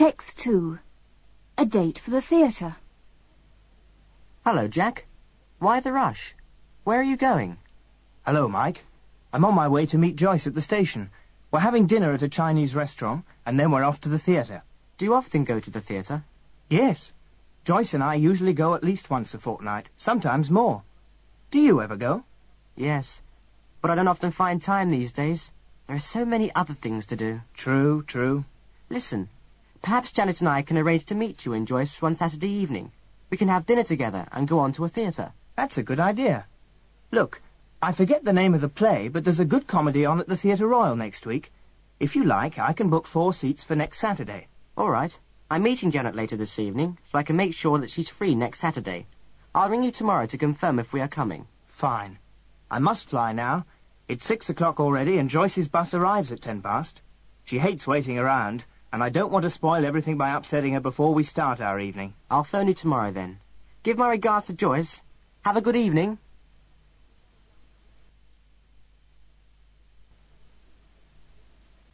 Text 2. A date for the theatre. Hello, Jack. Why the rush? Where are you going? Hello, Mike. I'm on my way to meet Joyce at the station. We're having dinner at a Chinese restaurant, and then we're off to the theatre. Do you often go to the theatre? Yes. Joyce and I usually go at least once a fortnight, sometimes more. Do you ever go? Yes, but I don't often find time these days. There are so many other things to do. True, true. Listen, perhaps Janet and I can arrange to meet you and Joyce one Saturday evening. We can have dinner together and go on to a theatre. That's a good idea. Look, I forget the name of the play, but there's a good comedy on at the Theatre Royal next week. If you like, I can book 4 seats for next Saturday. All right. I'm meeting Janet later this evening, so I can make sure that she's free next Saturday. I'll ring you tomorrow to confirm if we are coming. Fine. I must fly now. It's 6 o'clock already, and Joyce's bus arrives at 10 past. She hates waiting around, and I don't want to spoil everything by upsetting her before we start our evening. I'll phone you tomorrow, then. Give my regards to Joyce. Have a good evening.